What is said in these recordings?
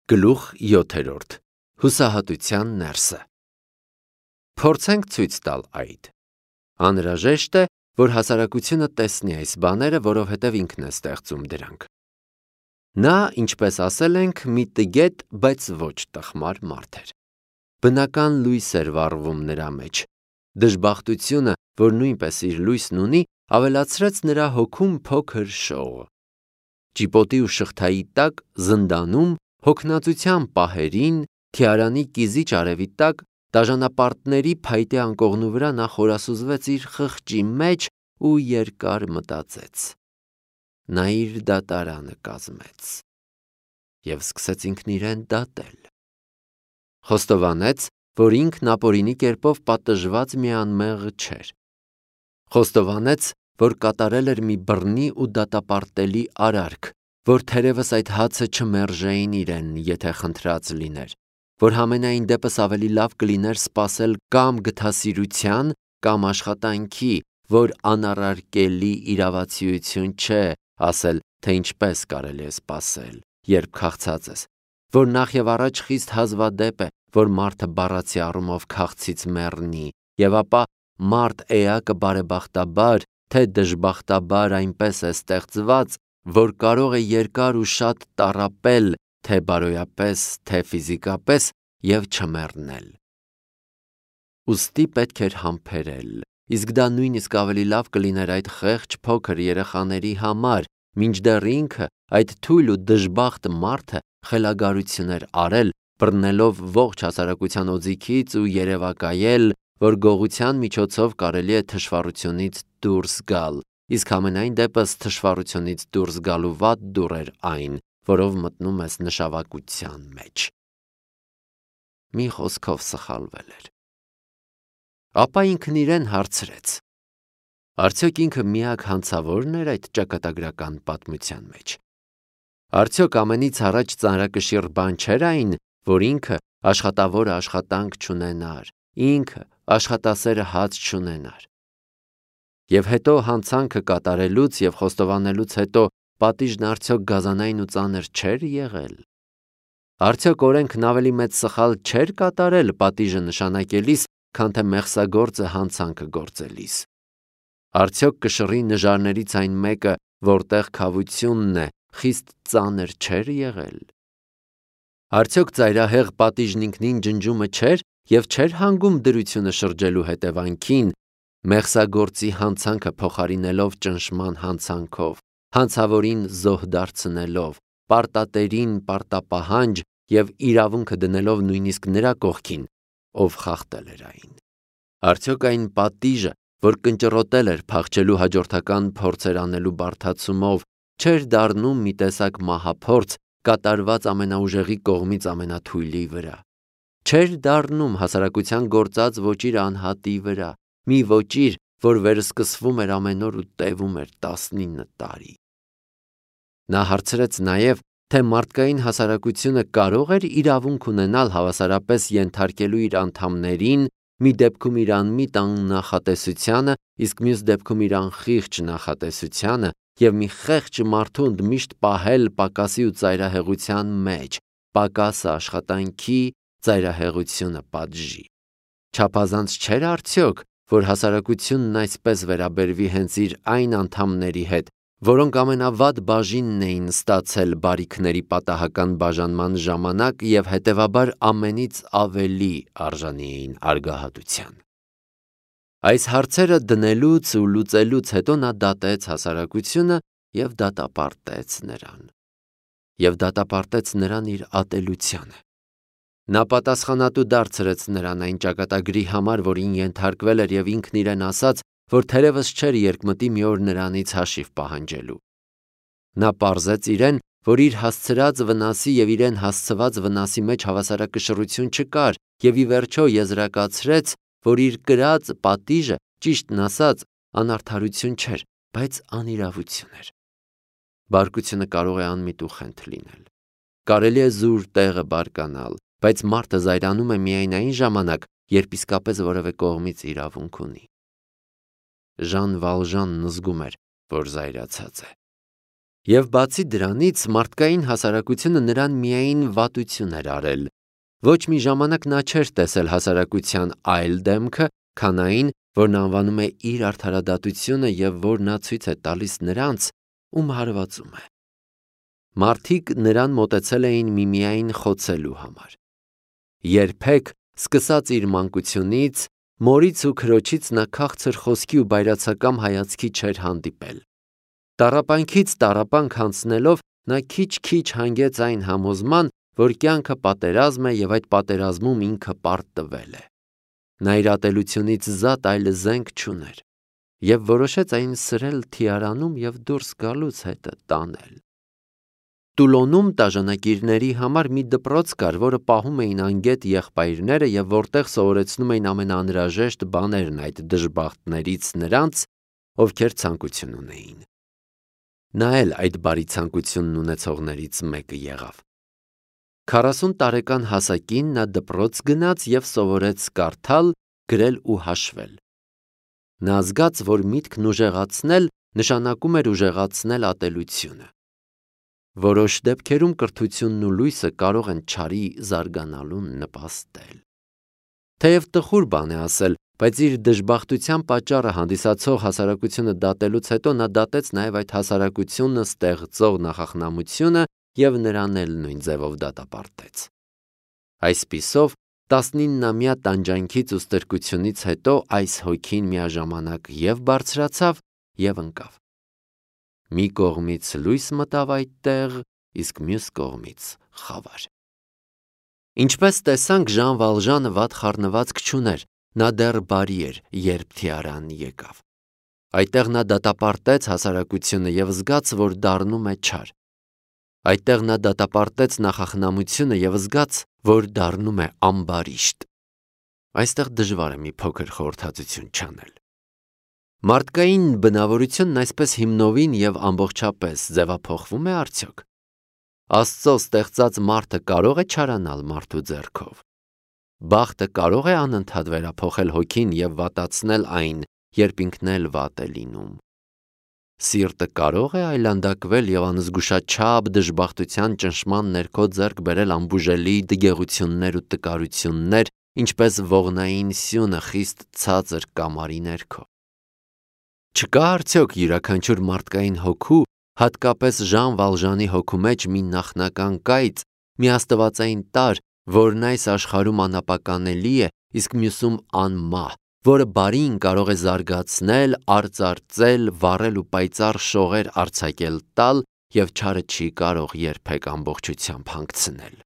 Գլուխ 7. Հուսահատության ներսը։ Փորձենք ցույց տալ այդ։ Անհրաժեշտ է, որ հասարակությունը տեսնի այս բաները, որովհետև ինքն է ստեղծում դրանք։ Նա, ինչպես ասել ենք, մի տգետ, բայց ոչ տխմար մարդ էր։ Բնական լույս էր վառվում նրա մեջ։ Դժբախտությունը, որ նույնպես իր լույսն ունի, ավելացրեց նրա հոգում փոքր շողը։ Ճիպոտի ու շղթայի տակ, զնդանում, հոգնածության պահերին, թիարանի կիզիչ արևի տակ, դաժանապարտների փայտե անկողնու վրա նա խորասուզվեց իր խղճի մեջ ու երկար մտածեց։ Նա իր դատարանը կազմեց և սկսեց ինքն իրեն դատել։ Խոստովանեց, որ ինքն ապօրինի կերպով պատժված մի անմեղ չէր։ Խոստովանեց, որ կատարել էր մի բռնի ու դատապարտելի արարք, որ թերևս այդ հացը չմերժեին իրեն, եթե խնդրած լիներ, որ համենայն դեպս ավելի լավ կլիներ սպասել կամ գթասիրության, կամ աշխատանքի, որ անառարկելի իրավացիություն չէ ասել, թե ինչպես կարելի է սպասել, երբ քաղցած ես, որ նախ և առաջ խիստ հազվադեպ է, որ մարդը բառացի առումով քաղցից մեռնի, և ապա մարդ էակը բարեբախտաբար, թե դժբախտաբար այնպես է ստեղծված, որ կարող է երկար ու շատ տառապել, թե բարոյապես, թե ֆիզիկապես և չմեռնել։ Ուստի պետք էր համբերել, իսկ դա նույնիսկ ավելի լավ կլիներ այդ խեղճ փոքր երեխաների համար, մինչդեռ ինքը, այդ թույլ ու դժբախտ մարդը խելագարություն էր արել, բռնելով ողջ հասարակության օձիքից ու երևակայել, որ գողության միջոցով կարելի է թշվառությունից դուրս գալ, իսկ համենայն դեպս թշվառությունից դուրս գալու վատ դուռ էր այն, որով մտնում ես նշավակության մեջ։ Մի խոսքով սխալվել էր։ Ապա ինքն իրեն հարցրեց. արդյոք ինքը միակ հանցավորն էր այդ ճակատագրական պատմության մեջ։ Արդյոք ամենից առաջ ծանրակշիռ բան չէր այն, որ ինքը աշխատավորը աշխատանք չունենար, ինքը աշխատասերը հաց չունենար։ Եվ հետո հանցանքը կատարելուց և խոստովանելուց հետո պատիժն արդյոք գազանային ու ծանր չէր եղել։ Արդյոք օրենքն ավելի մեծ սխալ չէր կատարել պատիժը նշանակելիս, քան թե մեղսագործը հանցանքը գործելիս։ Արդյոք կշռի նժարներից այն մեկը, որտեղ քավությունն է, խիստ ծանր չէր եղել։ Արդյոք ծայրահեղ պատիժն ինքնին ջնջումը չէր և չէր հանգում դրությունը շրջելու հետևանքին, մեղսագործի հանցանքը փոխարինելով ճնշման հանցանքով, հանցավորին զոհ դարձնելով, պարտատերին պարտապահանջ և իրավունքը դնելով նույնիսկ նրա կողքին, ով խախտել էր այն։ Արդյոք այն պատիժը, որ կնճռոտել էր փախչելու հաջորդական փորձեր անելու բարդացումով, չէր դառնում մի տեսակ մահափորձ կատարված ամենաուժեղի կողմից ամենաթույլի վրա, չէր դառնում հասարակության գործած ոճիր անհատի վրա, մի ոճիր, որ վերսկսվում էր ամեն օր ու տևում էր 19 տարի։ Նա հարցրեց նաև, թե մարդկային հասարակությունը կարող էր իրավունք ունենալ հավասարապես ենթարկելու իր անդամներին, մի դեպքում իր անմիտ աննախատեսությանը, իսկ մյուս դեպքում իր անխիղճ նախատեսությանը և մի խեղճ մարդու ընդմիշտ պահել պակասի ու ծայրահեղության մեջ, պակասը աշխատանքի, ծայրահեղությունը պատժի։ Չափազանց չէր արդյոք, որ հասարակությունն այսպես վերաբերվի հենց իր այն անդամների հետ, որոնք ամենավատ բաժինն էին ստացել բարիքների պատահական բաժանման ժամանակ և հետևաբար ամենից ավելի արժանի էին արգահատության։ Այս հարցերը դնելուց ու լուծելուց հետո նա դատեց հասարակությունը և դատապարտեց նրան։ Եվ դատապարտեց նրան իր ատելությանը։ Նա պատասխանատու դարձրեց նրան այն ճակատագրի համար, որին ենթարկվել էր և ինքն իրեն ասաց, որ թերևս չէր երկմտի մի օր նրանից հաշիվ պահանջելու։ Նա պարզեց իրեն, որ իր հասցրած վնասի և իրեն հասցված վնասի մեջ հավասարակշռություն չկար և ի վերջո եզրակացրեց, որ իր կրած պատիժը, ճիշտն ասած, անարդարություն չէր, բայց անիրավություն էր։ Բարկությունը կարող է անմիտ ու խենթ լինել։ Կարելի է զուր տեղը բարկանալ, բայց մարդը զայրանում է միայն այն ժամանակ, երբ իսկապես որևէ կողմից իրավունք ունի։ Ժան Վալժանն զգում էր, որ զայրացած է։ Եվ բացի դրանից մարդկային հասարակությունը նրան միայն վատություն էր արել։ Ոչ մի ժամանակ նա չէր տեսել հասարակության այլ դեմքը, քան այն, որն անվանում է իր արդարադատությունը և որ նա ցույց է տալիս նրանց, ում հարվածում է։ Մարդիկ նրան մոտեցել էին միմիայն խոցելու համար։ Երբեք, սկսած իր մանկությունից, մորից ու քրոջից նա քաղցր խոսքի ու բայրացակամ հայացքի չէր հանդիպել։ Տառապանքից տառապանք անցնելով նա քիչ-քիչ հանգեց այն համոզման, որ կյանքը պատերազմ է և այդ պատերազմում ինքը պարտ տվել է։ Նա իր ատելությունից զատ այլ զենք չուներ և որոշեց այն սրել թիարանում և դուրս գալուց հետը տանել։ Տուլոնում տաժանակիրների համար մի դպրոց կար, որը պահում էին անգետ եղբայրները և որտեղ սովորեցնում էին ամենաանհրաժեշտ բաներն այդ դժբախտներից նրանց, ովքեր ցանկություն ունեին։ Նա էլ այդ բարի ցանկությունն ունեցողներից մեկը եղավ։ 40 տարեկան հասակին նա դպրոց գնաց և սովորեց կարդալ, գրել ու հաշվել։ Նա զգաց, որ միտքն ուժեղացնել նշանակում էր ուժեղացնել ատելությունը։ Որոշ դեպքերում կրթությունն ու լույսը կարող են չարի զարգանալուն նպաստել։ Թեև տխուր բան է ասել, բայց իր դժբախտության պատճառը հանդիսացող հասարակությունը դատելուց հետո նա դատեց նաև այդ հասարակությունը ստեղծող նախախնամությունը և նրան էլ նույն ձևով դատապարտեց։ Այսպիսով, 19-ամյա տանջանքից ու ստրկությունից հետո այս հոգին միաժամանակ և բարձրացավ և ընկավ։ Մի կողմից լույս մտավ այդտեղ, իսկ մյուս կողմից խավար։ Ինչպես տեսանք, Ժան Վալժանը վատ խառնվածք չուներ, նա դեռ բարի էր, երբ թիարան եկավ։ Այդտեղ նա դատապարտեց հասարակությունը և զգաց, որ դառնում է չար։ Այդտեղ նա դատապարտեց նախախնամությունը և զգաց, որ դառնում է ամբարիշտ։ Այստեղ դժվար է մի փոքր խորհրդածություն չանել։ Մարդկային բնավորությունն այսպես հիմնովին և ամբողջապես ձևափոխվում է արդյոք։ Աստծո ստեղծած մարդը կարող է չարանալ մարդու ձեռքով։ Բախտը կարող է անընդհատ վերափոխել հոգին և վատացնել այն, երբ ինքն էլ վատ է լինում։ Սիրտը կարող է այլանդակվել և անզգուշաչափ դժբախտության ճնշման ներքո ձեռք բերել անբուժելի դգեղություններ ու տկարություններ, ինչպես ողնային սյունը խիստ ցածր կամարի ներքո։ Չկա արդյոք յուրաքանչյուր մարդկային հոգու, հատկապես Ժան Վալժանի հոգու մեջ մի նախնական կայծ, մի աստվածային տարր, որն այս աշխարհում անապականելի է, իսկ մյուսում անմահ, որը բարին կարող է զարգացնել, արծարծել, վառել ու պայծառ շողեր արձակել տալ և չարը չի կարող երբեք ամբողջությամբ հանգցնել։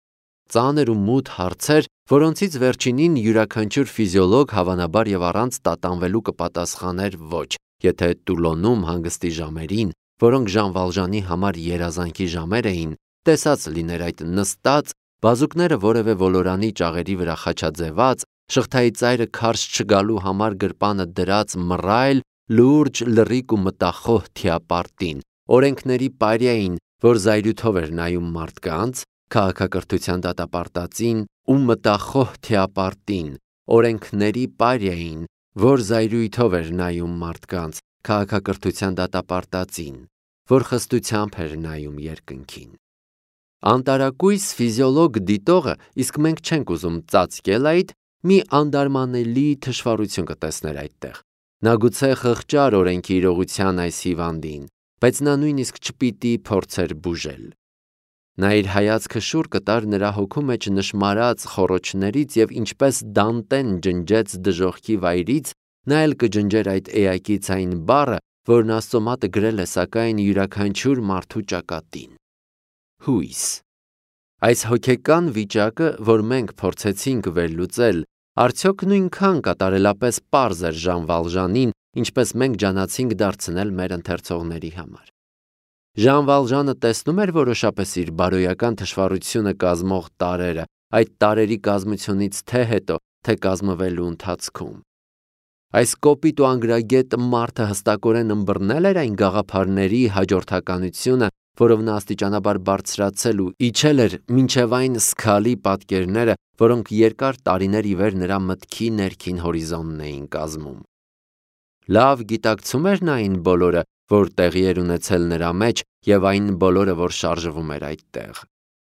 Ծանր ու մութ հարցեր, որոնցից վերջինին յուրաքանչյուր ֆիզիոլոգ հավանաբար և առանց տատանվելու կպատասխաներ ոչ, եթե Տուլոնում հանգստի ժամերին, որոնք Ժան Վալժանի համար երազանքի ժամեր էին, տեսած լիներ այդ նստած, բազուկները որևէ ոլորանի ճաղերի վրա խաչաձևած, շղթայի ծայրը քարշ չգալու համար գրպանը դրած մռայլ, լուրջ, լռիկ ու մտախոհ թիապարտին, օրենքների պարիային, որ զայրույթով էր նայում մարդկանց, քաղաքակրթության դատապարտածին ու մտախոհ թիապարտին, օրենքների պարիային, որ զայրույթով էր նայում մարդկանց, քաղաքակրթության դատապարտածին, որ խստությամբ էր նայում երկնքին։ Անտարակույս ֆիզիոլոգ դիտողը, իսկ մենք չենք ուզում ծածկել այդ, մի անդարմանելի թշվառություն կտեսներ այդտեղ։ Նա գուցե խղճար օրենքի իրողության այս հիվանդին, բայց նա նույնիսկ չպիտի փորձեր բուժել։ Նա իր հայացքը շուռ կտար նրա հոգու մեջ նշմարած խոռոչներից և ինչպես Դանտեն ջնջեց դժոխքի վայրից, նա էլ կջնջեր այդ էակից այն բառը, որն Աստծո մատը գրել է սակայն յուրաքանչյուր մարդու ճակատին։ Հույս։ Այս հոգեկան վիճակը, որ մենք փորձեցինք վերլուծել, արդյոք նույնքան կատարելապես պարզ էր Ժան Վալժանին, ինչպես մենք ջանացինք դարձնել մեր ընթերցողների համար։ Ժան Վալժանը տեսնում էր որոշապես իր բարոյական թշվառությունը կազմող տարրերը, այդ տարրերի կազմությունից թե հետո, թե կազմվելու ընթացքում։ Այս կոպիտ ու անգրագետ մարդը հստակորեն ըմբռնել էր այն գաղափարների հաջորդականությունը, որով նա աստիճանաբար բարձրացել ու իջել էր մինչև այն սգալի պատկերները, որոնք երկար տարիներ ի վեր նրա մտքի ներքին հորիզոնն էին կազմում։ Լավ գիտակցում էր նա այն բոլորը, որ տեղի էր ունեցել նրա մեջ և այն բոլորը, որ շարժվում էր այդտեղ։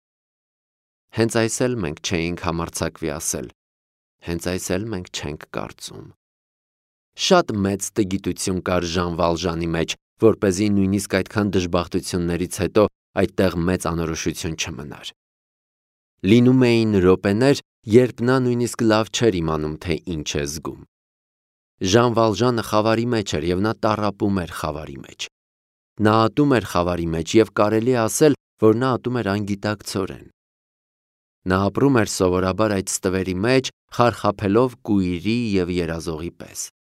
Հենց այս էլ մենք չէինք համարձակվի ասել, հենց այս էլ մենք չենք կարծում։ Շատ մեծ տգիտություն կար Ժան Վալժանի մեջ, որպեսզի նույնիսկ այդքան դժբախտություններից հետո այդտեղ մեծ անորոշություն չմնար։ Լինում էին րոպեներ, երբ նա նույնիսկ լավ չէր իմանում, թե ինչ է զգում։ Ժան Վալժանը խավարի մեջ էր և նա տառապում էր խավարի մեջ։ Նա ատում էր խավարի մեջ և կարելի է ասել, որ նա ատում էր անգիտակցորեն։ Նա ապրում էր սովորաբար այդ ստվերի մեջ, խարխափելով կույրի և երազողի պես։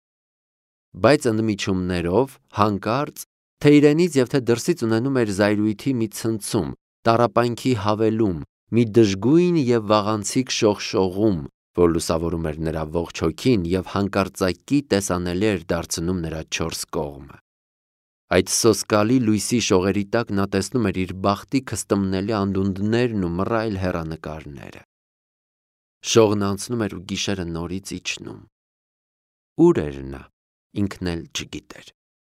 Բայց ընդմիջումներով, հանկարծ, թե իրենից և թե դրսից ունենում էր զայրույթի մի ցնցում, տառապանքի հավելում, մի դժգույն և վաղանցիկ շողշողում, որ լուսավորում էր նրա ողջ հոգին և հանկարծակի տեսանելի էր դարձնում նրա չորս կողմը։ Այդ սոսկալի լույսի շողերի տակ նա տեսնում էր իր բախտի քստմնելի անդունդներն ու մռայլ հեռանկարները։ Շողն անցնում էր ու գիշերը նորից իջնում։ Ուր էր նա, ինքն էլ չգիտեր։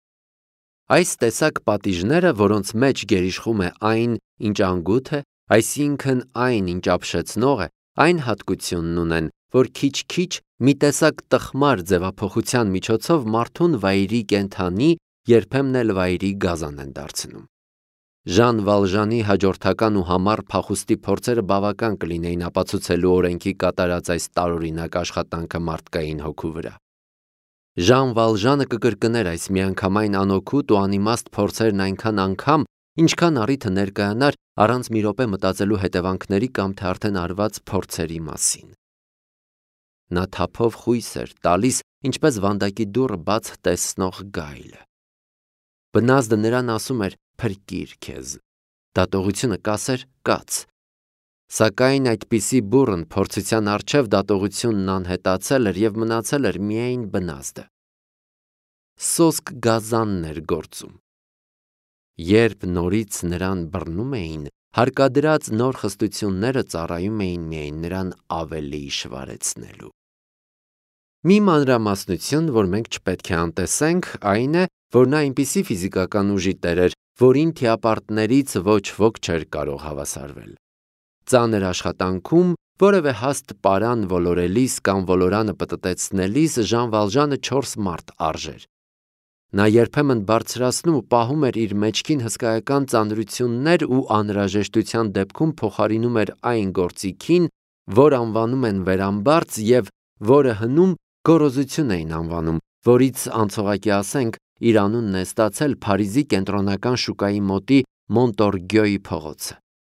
Այս տեսակ պատիժները, որոնց մեջ գերիշխում է այն, ինչ անգութ է, այսինքն այն, ինչ ապշեցնող է, այն հատկությունն ունեն, որ քիչ-քիչ մի տեսակ տխմար ձևափոխության միջոցով մարդուն վայրի կենդանի, երբեմն էլ վայրի գազան են դարձնում։ Ժան Վալժանի հաջորդական ու համառ փախուստի փորձերը բավական կլինեին ապացուցելու օրենքի կատարած այս տարօրինակ աշխատանքը մարդկային հոգու վրա։ Ժան Վալժանը կկրկներ այս միանգամայն անօգուտ ու անիմաստ փորձերն այնքան անգամ, ինչքան առիթը ներկայանար առանց մի րոպե մտածելու հետևանքների կամ թե արդեն արված փորձերի մասին։ Նա թափով խույս էր տալիս, ինչպես վանդակի դուռը բաց տեսնող գայլը։ Բնազդը նրան ասում էր. «Փրկիր քեզ», դատողությունը կասեր. «Կաց»։ Սակայն այդպիսի բուռն փորձության առջև դատողությունն անհետացել էր և մնացել էր միայն բնազդը։ Սոսկ գազանն էր գործում։ Երբ նորից նրան բռնում էին, հարկադրած նոր խստությունները ծառայում էին միայն նրան ավելի շվարեցնելու։ Մի մանրամասնություն, որ մենք չպետք է անտեսենք, այն է, որ նա այնպիսի ֆիզիկական ուժի տեր էր, որին թիապարտներից ոչ ոք չէր կարող հավասարվել։ Ծանր աշխատանքում, որևէ հաստ պարան ոլորելիս կամ ոլորանը պտտեցնելիս Ժան Վալժանը 4 մարդ արժեր։ Նա երբեմն բարձրացնում ու պահում էր իր մեջքին հսկայական ծանրություններ ու անհրաժեշտության դեպքում փոխարինում էր այն գործիքին, որ անվանում են վերամբարձ և որը հնում գոռոզություն էին անվանում, որից անցողակի ասենք իր անունն է ստացել Փարիզի կենտրոնական շուկայի մոտի Մոնտորգյոյի փողոցը։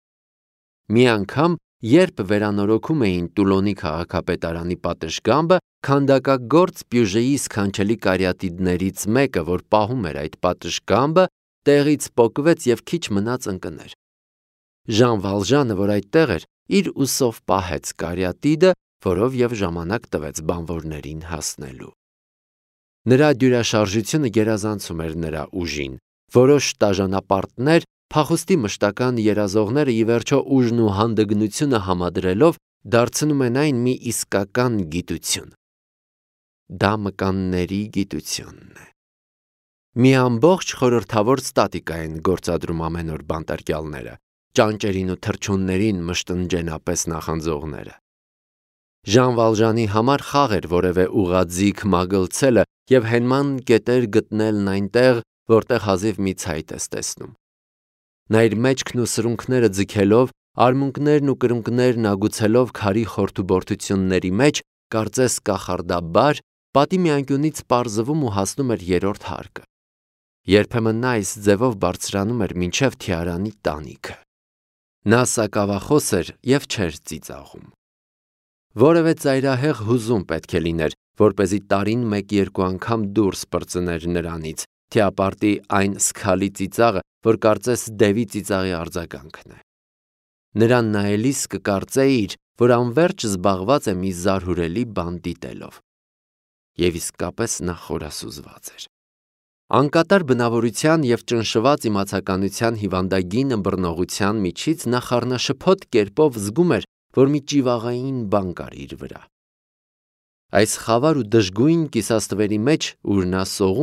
Մի անգամ, երբ վերանորոգում էին Տուլոնի քաղաքապետարանի պատշգամբը, քանդակագործ Պյուժեի սքանչելի կարիատիդներից մեկը, որ պահում էր այդ պատշգամբը, տեղից պոկվեց և քիչ մնաց ընկներ։ Ժան Վալժանը, որ այդտեղ էր, իր ուսով պահեց կարիատիդը, որով և ժամանակ տվեց բանվորներին հասնելու։ Նրա դյուրաշարժությունը գերազանցում էր նրա ուժին։ Որոշ տաժանապարտներ, փախուստի մշտական երազողները ի վերջո ուժն ու հանդգնությունը համադրելով դարձնում են այն մի իսկական գիտություն։ Դա մկանների գիտությունն է։ Մի ամբողջ խորհրդավոր ստատիկա են գործադրում ամեն օր բանտարկյալները, ճանճերին ու թռչուններին մշտնջենապես նախանձողները։ Ժան Վալժանի համար խաղ էր որևէ ուղղաձիգ մագլցելը և հենման կետեր գտնելն այնտեղ, որտեղ հազիվ մի ցայտ ես տեսնում։ Նա իր մեջքն ու սրունքները ձգելով, արմունկներն ու կրունկներն ագուցելով քարի խորթուբորթությունների մեջ, կարծես կախարդաբար, պատի մի անկյունից պարզվում ու հասնում էր երրորդ հարկը։ Երբեմն նա այս ձևով բարձրանում էր մինչև թիարանի տանիքը։ Նա սակավախոս էր և չէր ծիծաղում։ Որևէ ծայրահեղ հուզում պետք է լիներ, որպեսզի տարին 1-2 անգամ դուրս պրծներ նրանից, թիապարտի այն սգալի ծիծաղը, որ կարծես դևի ծիծաղի արձագանքն է։ Նրան նայելիս կկարծեիր, որ անվերջ զբաղված է մի զարհուրելի բան դիտելով։ Եվ իսկապես նա խորասուզված էր։ Անկատար բնավորության և ճնշված իմացականության հիվանդագին ըմբռնողության միջից նա խառնաշփոթ կերպով զգում էր, որ մի ճիվաղային բան կար իր վրա։ Այս խավար ու դժգույն կիսաստվերի մեջ, ուր նա սողում էր,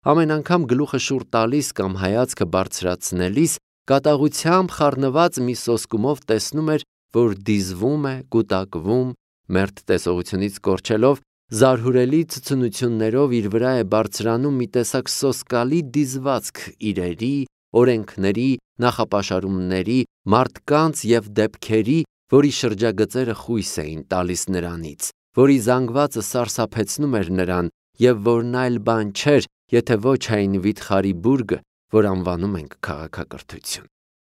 ամեն անգամ գլուխը շուռ տալիս կամ հայացքը բարձրացնելիս կատաղությամբ խառնված մի սոսկումով տեսնում էր, որ դիզվում է, կուտակվում, մերթ տեսողությունից կորչելով, զարհուրելի ցցունություններով իր վրա է բարձրանում մի տեսակ սոսկալի դիզվածք իրերի, օրենքների, նախապաշարումների, մարդկանց և դեպքերի, որի շրջագծերը խույս էին տալիս նրանից, որի զանգվածը սարսափեցնում էր նրան և որն այլ բան չէր, եթե ոչ այն վիթխարի բուրգը, որ անվանում ենք քաղաքակրթություն։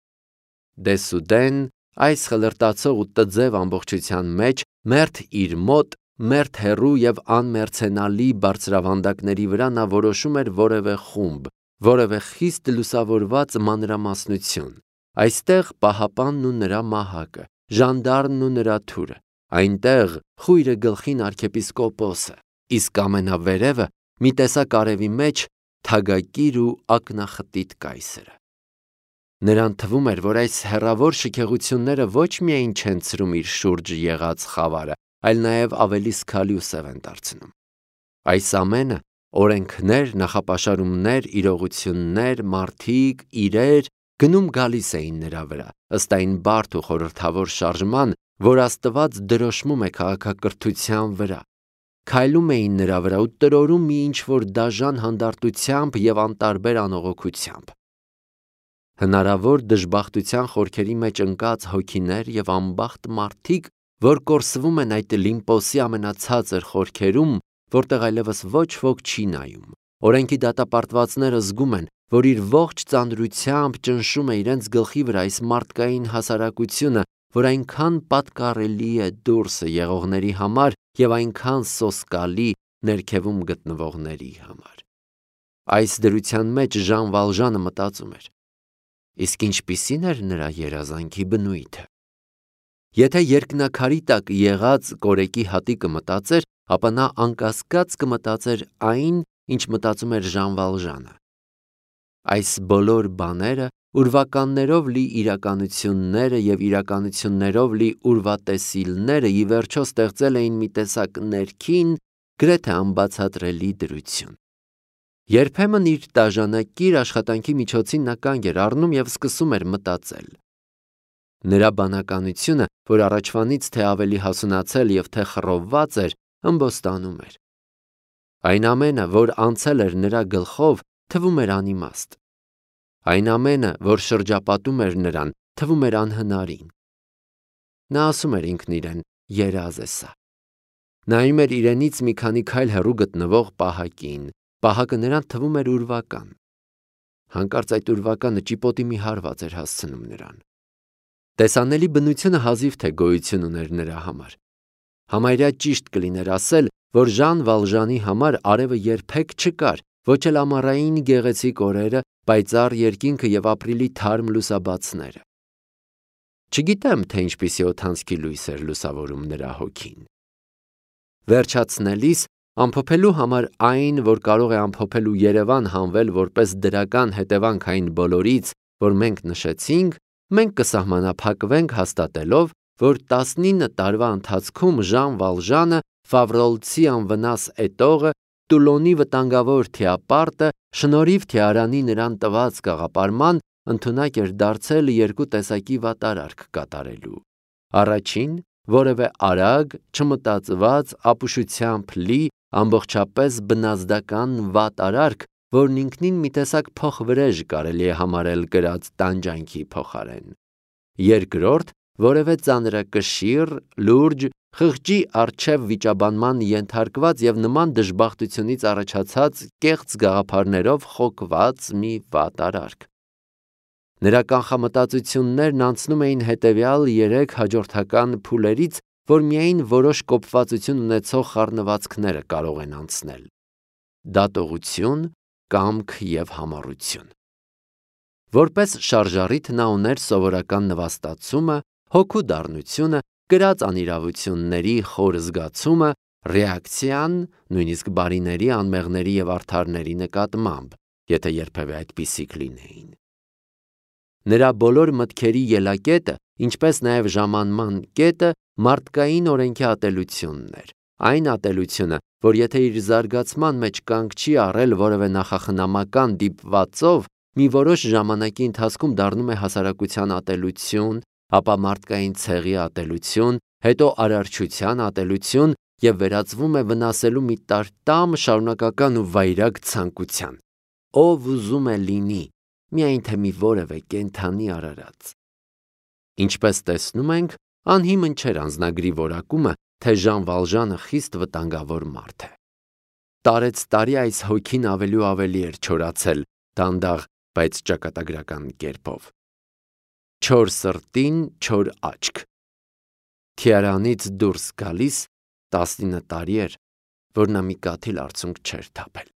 Դեսուդեն այս խլրտացող ու տձև ամբողջության մեջ մերթ իր մոտ, մերթ հեռու և անմերձենալի բարձրավանդակների վրա նա որոշում էր որևէ խումբ, որևէ խիստ լուսավորված մանրամասնություն, այստեղ պահապանն ու նրա մահակը, ժանդարմն ու նրա թուրը, այնտեղ խույրը գլխին արքեպիսկոպոսը, իսկ ամենավերևը մի տեսակ արևի մեջ թագակիր ու ակնախտիտ կայսրը։ Նրան թվում էր, որ այս հեռավոր շքեղությունները ոչ միայն չեն ցրում իր շուրջ եղած խավարը, այլ նաև ավելի զգալի ու սև են դարձնում։ Այս ամենը օրենքներ, նախապաշարումներ, իրողություններ, մարդիկ, իրեր գնում գալիս էին նրա վրա, ըստ այն բարդ ու խորհրդավոր շարժման, որ Աստված դրոշմում է քաղաքակրթության վրա, քայլում էին նրա վրա ու տրորում մի ինչ-որ դաժան հանդարտությամբ և անտարբեր անողոքությամբ։ Հնարավոր դժբախտության խորքերի մեջ ընկած հոգիներ և անբախտ մարդիկ, որ կորսվում են այդ Լիմպոսի ամենացածր խորքերում, որտեղ այլևս ոչ ոք չի նայում։ Օրենքի դատապարտվածները զգում են, որ իր ողջ ծանրությամբ ճնշում է իրենց գլխի վրա այս մարդկային հասարակությունը, որ այնքան պատկառելի է դուրսը եղողների համար և այնքան սոսկալի ներքևում գտնվողների համար։ Այս դրության մեջ Ժան Վալժանը մտածում էր. իսկ ինչպիսին էր նրա երազանքի բնույթը։ Եթե երկնաքարի տակ եղած կորեկի հատիկը մտածեր, ապա նա անկասկած կմտածեր այն, ինչ մտածում էր Ժան Վալժանը։ Այս բոլոր բաները ուրվականներով լի իրականությունները և իրականություններով լի ուրվատեսիլները ի վերջո ստեղծել էին մի տեսակ ներքին, գրեթե անբացատրելի դրություն։ Երբեմն իր տաժանակիր աշխատանքի միջոցին նա կանգ էր առնում և սկսում էր մտածել։ Նրա բանականությունը, որ առաջվանից թե ավելի հասունացել և թե խռովված էր, ըմբոստանում էր։ Այն ամենը, որ անցել էր նրա գլխով, թվում էր անիմաստ։ Այն ամենը, որ շրջապատում էր նրան, թվում էր անհնարին։ Նա ասում էր ինքն իրեն. երազ է սա։ Նայում էր իրենից մի քանի քայլ հեռու գտնվող պահակին, պահակը նրան թվում էր ուրվական։ Հանկարծ այդ ուրվականը ճիպոտի մի հարված էր հասցնում նրան։ Տեսանելի բնությունը հազիվ թե գոյություն ուներ նրա համար։ Համարյա ճիշտ կլիներ ասել, որ Ժան Վալժանի համար արևը երբեք չկար, ոչ էլ ամառային գեղեցիկ օրերը, պայծառ երկինքը և ապրիլի թարմ լուսաբացները։ Չգիտեմ, թե ինչպիսի օդանցքի լույս էր լուսավորում նրա հոգին։ Վերջացնելիս, ամփոփելու համար այն, որ կարող է ամփոփել ու Երևան հանվել որպես դրական հետևանք այն բոլորից, որ մենք նշեցինք, մենք կսահմանափակվենք հաստատելով, որ 19 տարվա ընթացքում Ժան Վալժանը, Ֆավրոլցի անվնաս էտողը, Տուլոնի վտանգավոր թիապարտը, շնորհիվ Թիարանի նրան տված գաղափարման, ընդունակ էր դարձել երկու տեսակի վատարարք կատարելու։ Առաջին, որևէ արագ, չմտածված, ապուշությամբ լի, ամբողջապես բնազդական վատարարք, որն ինքնին մի տեսակ փոխվրեժ կարելի է համարել կրած տանջանքի փոխարեն։ Երկրորդ, որևէ ծանրակշիռ, լուրջ, խղճի առջև վիճաբանման ենթարկված և նման դժբախտությունից առաջացած կեղծ գաղափարներով խոկված մի վատարարք։ Նրա կանխամտածություններն անցնում էին հետևյալ 3 հաջորդական փուլերից, որ միայն որոշ կոփվածություն ունեցող խառնվածքները կարող են անցնել. դատողություն, կամք և համառություն։ Որպես շարժառիթ նա ուներ սովորական նվաստացումը, հոգու դառնությունը, կրած անիրավությունների խոր զգացումը, ռեակցիան, նույնիսկ բարիների, անմեղների և արդարների նկատմամբ, եթե երբևէ այդպիսիք լինեին։ Նրա բոլոր մտքերի ելակետը, ինչպես նաև ժամանման կետը մարդկային օրենքի ատելությունն էր, այն ատելությունը, որ եթե իր զարգացման մեջ կանգ չի առել որևէ նախախնամական դիպվածով, մի որոշ ժամանակի ընթացքում դառնում է հասարակության ատելություն, ապա մարդկային ցեղի ատելություն, հետո արարչության ատելություն և վերածվում է վնասելու մի տարտամ շարունակական ու վայրագ ցանկության։ Ով ուզում է լինի, միայն թե մի որևէ կենդանի արարած։ Ինչպես տեսնում ենք, անհիմն չէր անձնագրի որակումը, թե Ժան Վալժանը խիստ վտանգավոր մարդ է։ Տարեց տարի այս հոգին ավելի ու ավելի էր չորացել, դանդաղ, բայց ճակատագրական կերպով։ Չոր սրտին չոր աչք։ Թիարանից դուրս գալիս 19 տարի էր, որ նա մի կաթիլ արցունք չէր թափել։